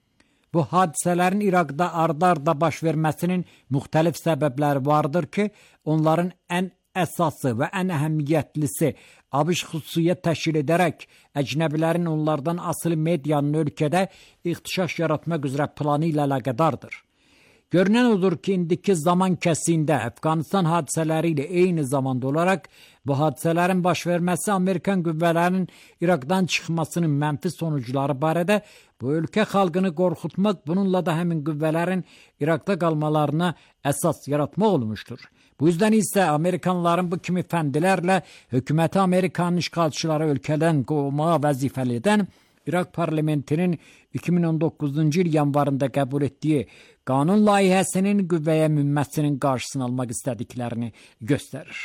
Bu hadisələrin İraqda arda-arda baş verməsinin müxtəlif səbəbləri vardır ki, onların ən əsası və ən əhəmiyyətlisi ABŞ xüsusiyyət təşkil edərək əcnəbilərin onlardan asılı medianın ölkədə ixtişaş yaratmaq üzrə planı ilə əlaqədardır. Görünən odur ki, indiki zaman kəsiyində Əfqanistan hadisələri ilə eyni zamanda olaraq bu hadisələrin baş verməsi Amerikan qüvvələrinin İraqdan çıxmasının mənfi sonucları barədə bu ölkə xalqını qorxutmaq, bununla da həmin qüvvələrin İraqda qalmalarına əsas yaratmaq olmuşdur. Bu yüzden isə Amerikanların bu kimi fəndilərlə hökuməti Amerikanın işğalçıları ölkədən qovmağa vəzifəli edən İraq parlamentinin iki min on doqquzuncu il yanvarında qəbul etdiyi qanun layihəsinin qüvvəyə minməsinin qarşısını almaq istədiklərini göstərir.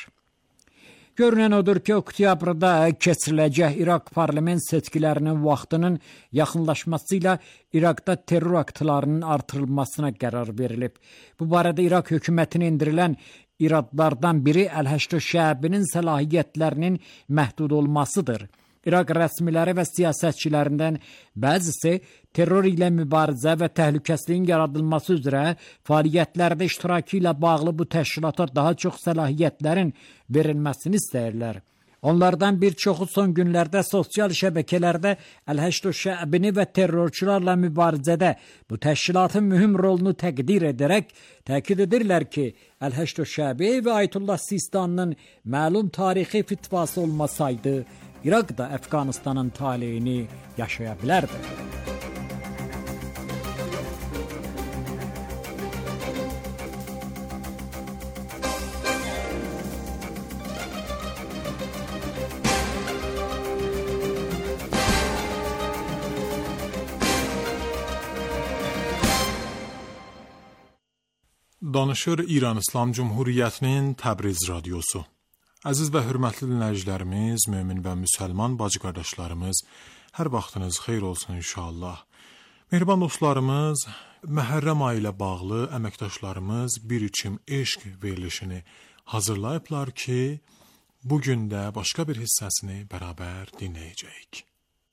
Görünən odur ki, oktyabrda keçiriləcək İraq parlament seçkilərinin vaxtının yaxınlaşmasıyla İraqda terror aktlarının artırılmasına qərar verilib. Bu barədə İraq hökumətinin endirilən iradlardan biri Əl-Həşd Şəbinin səlahiyyətlərinin məhdud olmasıdır. İraq rəsmiləri və siyasətçilərindən bəzisi terror ilə mübarizə və təhlükəsizliyin yaradılması üzrə fəaliyyətlərdə iştirakı ilə bağlı bu təşkilata daha çox səlahiyyətlərin verilməsini istəyirlər. Onlardan bir çoxu son günlərdə sosial şəbəkələrdə Əl-Həşd Şəbini və terrorçularla mübarizədə bu təşkilatın mühüm rolunu təqdir edərək təkid edirlər ki, Əl-Həşd Şəbi və Ayətullah Sistanının məlum tarixi fitvası olmasaydı, İraq da Əfqanistanın taleyini yaşaya bilərdi. Danışır İran İslam Cumhuriyyətinin Təbriz radiosu. Əziz və hörmətli dinləyicilərimiz, mömin və müsəlman bacı qardaşlarımız, hər vaxtınız xeyir olsun inşallah. Mehriban dostlarımız, Məhərrəm ayı ilə bağlı əməkdaşlarımız bir içim eşq verilişini hazırlayıblar ki, bugün də başqa bir hissəsini bərabər dinləyəcəyik.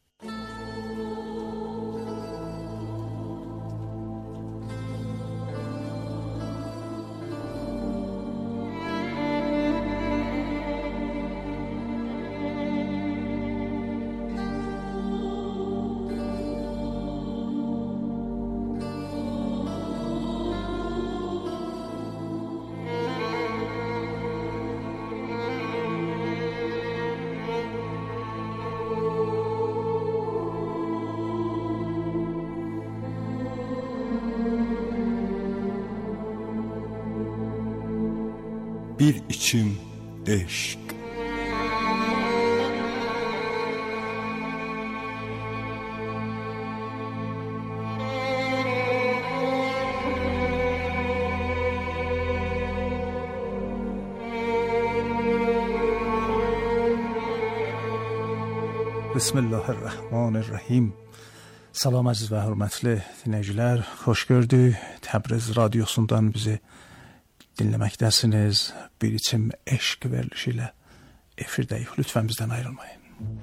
Bir içim eşq. بسم الله الرحمن الرحیم. Salam əziz və hörmətli dinləyicilər, xoş gördük. Təbriz radiosundan bizi dinləməkdəsiniz. Bir içim eşq verilişi ilə efirdəyik. Lütfən bizdən ayrılmayın.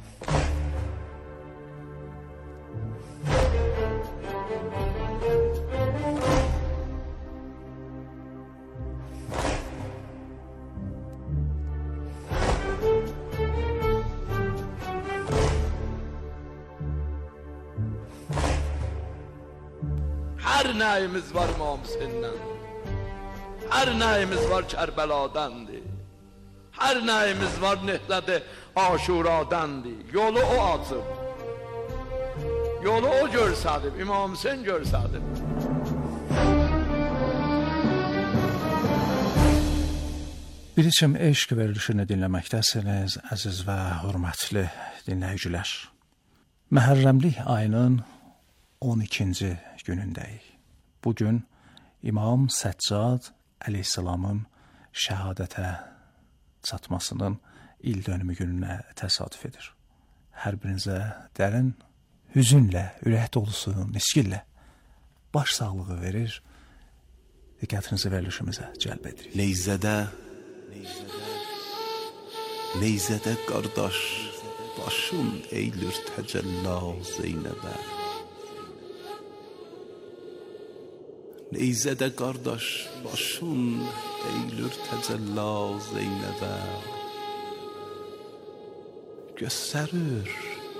Her neyimiz var İmam Hüseyin'den, her neyimiz var Kerbela'dandı, her neyimiz var Nehlede Aşura'dandı. Yolu o açıp, yolu o görsədim, İmam Hüseyin görsədim. Bir içim eşq verilişini dinləməkdəsiniz, əziz və hörmətli dinləyicilər. Məhərrəmlik ayının on ikinci günündəyik. Bugün İmam Səccad əleyhissalamın şəhadətə çatmasının il dönümü gününə təsadüf edir. Hər birinizə dərin hüzünlə, ürək dolusu, nisgillə baş sağlığı verir, diqqətinizi verilişimizə cəlb edirik. Neyzədə, Neyzədə qardaş, başın eylür təcəllə Zeynəbə. Neyzədə qardaş, başın eylür təcəllə Zeynəbə. Göstərir,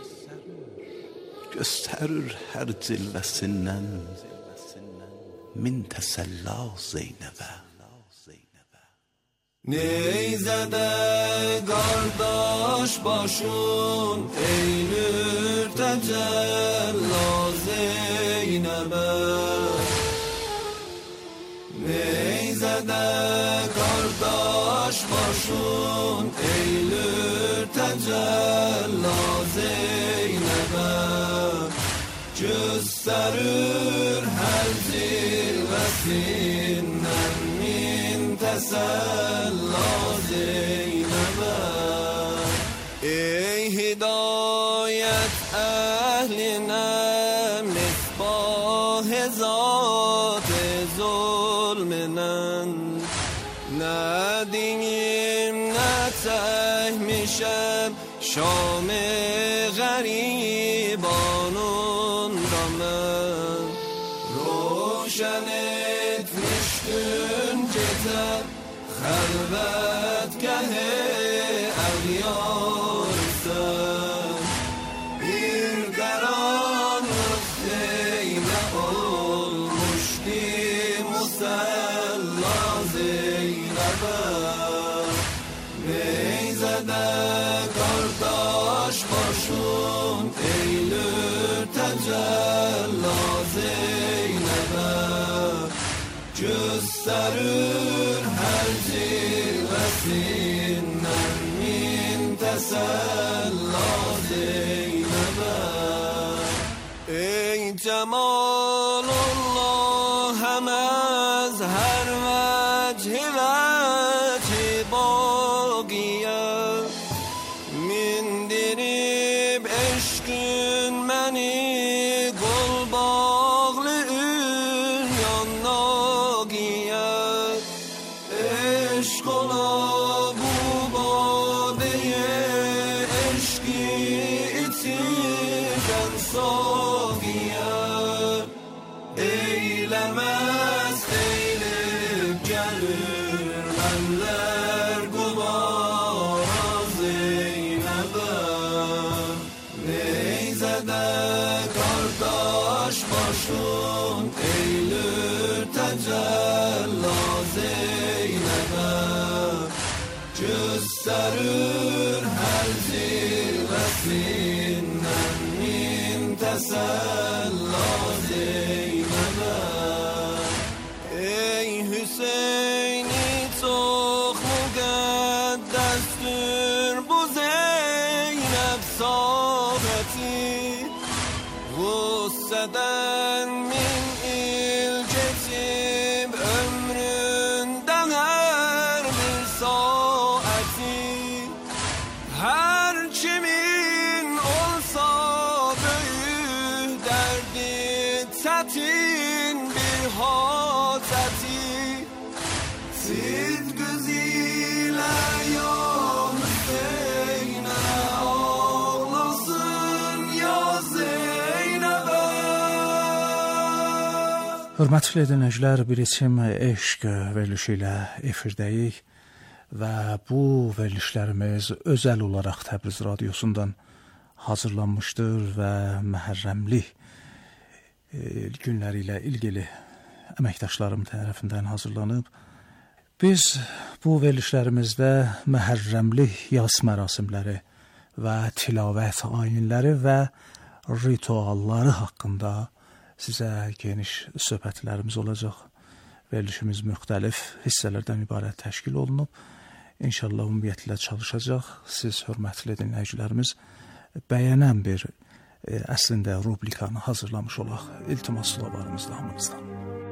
göstərir hər cilvəsindən min təsəllə Zeynəbə. Neyzədə qardaş, başın eylür təcəllə Zeynəbə. Neyzədə qardaş, başın eylür təcəllə Zeynəbə. Göstərir hər cilvəsindən min təsəllə Zeynəbə. Ey hidayət əhlinə misbah zat zulmünən, nə deyim, nə çəkmişəm şam-ı qəribanın da mən. Roşən etmişdün gecə xəlvətgəhi əğyarsən. Bir qaranlıq zeynə olmuşdi musəlla Zeynəbə. Neyzədə qardaş, başın eylür təcəllə Zeynəbə. Göstərir hər cilvəsindən min təsəllə Zeynəbə. Ey Cəmalullah həməz hər vəchi vəchi baqiyə, mindirib eşqin məni qol bağlı ünyan naqiyə. Eşq ola bu badeye, eşqi içirən saqiyə. Eyləməz eylib gəlir mənlər qubara Zeynəbə. Neyzədə qardaş, başın eylür təcəllə Zeynəbə. Göstərir hər cilvəsindən min təsəllə Zeynəbə. Ey Hüseyni çox müqəddəsdir bu Zeynəb saadəti. Qüssədən min il keçib ömründən hər bir saati. Hər kimin olsa Hörmətli dinləyicilər, bir içim eşq verilişi ilə efirdəyik və bu verilişlərimiz özəl olaraq Təbriz radiosundan hazırlanmışdır və Məhərrəmlik günləri ilə ilgili əməkdaşlarım tərəfindən hazırlanıb. Biz bu verilişlərimizdə Məhərrəmlik yas mərasimləri və tilavət ayinləri və ritualları haqqında sizə geniş söhbətlərimiz olacaq. Verilişimiz müxtəlif hissələrdən ibarət təşkil olunub. İnşallah ümumiyyətlə çalışacaq. Siz, hörmətli dinləyicilərimiz, bəyənən bir e, əslində rubrikanı hazırlamış olaq. İltimas suallarımızda hamınızdan.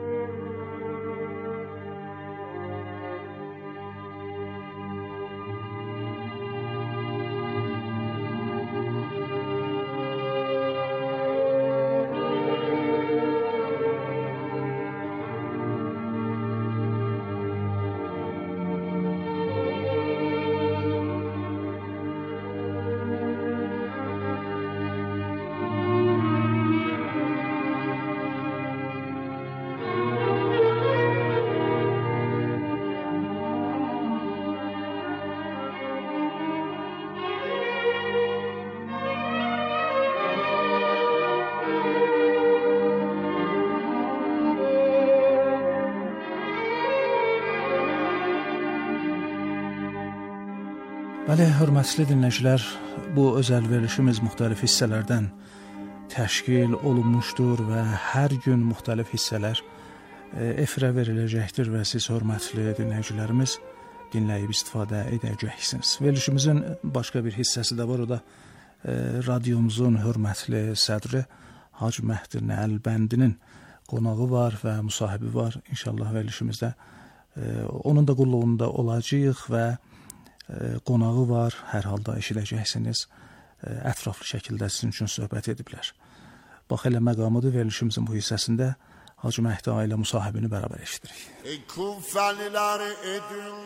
Bəli, hörmətli dinləyicilər, bu özəl verilişimiz müxtəlif hissələrdən təşkil olunmuşdur və hər gün müxtəlif hissələr efirə veriləcəkdir və siz, hörmətli dinləyicilərimiz, dinləyib istifadə edəcəksiniz. Verilişimizin başqa bir hissəsi də var, o da e, radiomuzun hörmətli sədri Hacı Məhdi Nəlbəndinin qonağı var və müsahibi var. İnşallah verilişimizdə e, onun da qulluğunda olacağıq və qonağı var, hər halda eşidəcəksiniz, ətraflı şəkildə sizin üçün söhbət ediblər. Bax, elə məqamıdır, verilişimizin bu hissəsində Hacı Məhdi ilə müsahibini bərabər eşidirik. Ey kufəlilər edin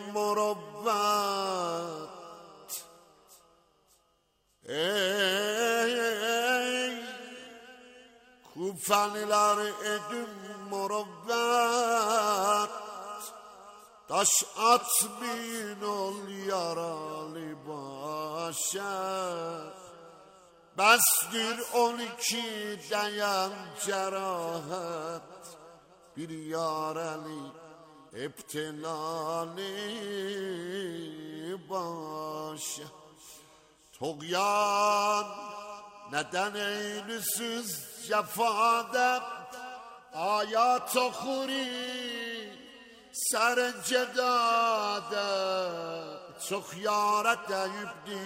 murabbat, ey kufəlilər edin murabbat, taş atmayın ol yaralı başa, bəsdir on iki dayan cərahat, bir yaralı ebtilali başa. Toğyan neden eylüsüz cefada, ayat okuri Sərcədədə çox yarət dəyibdi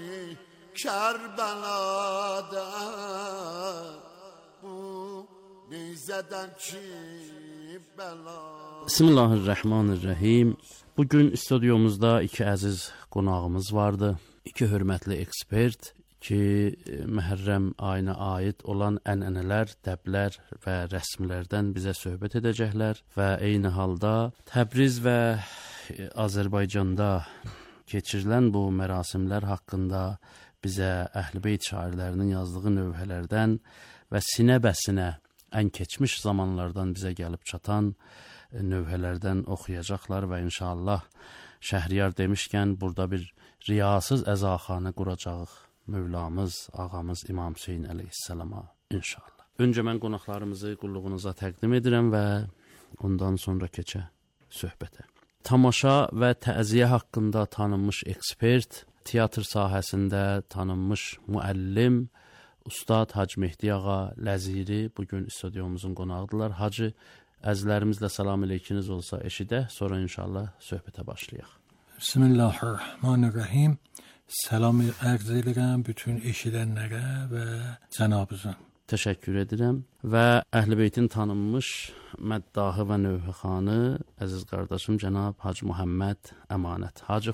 Kərbəlada, bu neyzədən ki bəla. Bismillahirrahmanirrahim. Bugün stüdyomuzda iki əziz qonağımız vardı. İki hörmətli ekspert ki, Məhərrəm ayına aid olan ənənələr, dəblər və rəsmlərdən bizə söhbət edəcəklər və eyni halda Təbriz və Azərbaycanda keçirilən bu mərasimlər haqqında bizə Əhl-i Beyt şairlərinin yazdığı növhələrdən və sinə-bəsinə ən keçmiş zamanlardan bizə gəlib çatan növhələrdən oxuyacaqlar və inşallah Şəhriyar demişkən burada bir riyasız əzaxanə quracağıq. Mövlamız, ağamız İmam Hüseyin əleyhissalama inşallah. Öncə mən qonaqlarımızı qulluğunuza təqdim edirəm və ondan sonra keçə söhbətə. Tamaşa və təziyə haqqında tanınmış ekspert, teatr sahəsində tanınmış müəllim, Ustad Hacı Mehdi Ağa Ləziri bugün stüdyomuzun qonağıdırlar. Hacı, əzizlərimizlə salam aleykiniz olsa eşidək, sonra inşallah söhbətə başlayaq. Bismillahirrahmanirrahim. Salam ərz edirəm bütün eşidənlərə və cənabınıza. Təşəkkür edirəm və Əhl-i Beytin tanınmış məddahı və növhəxanı əziz qardaşım cənab Hacı Muhammed Əmanət. Hacı,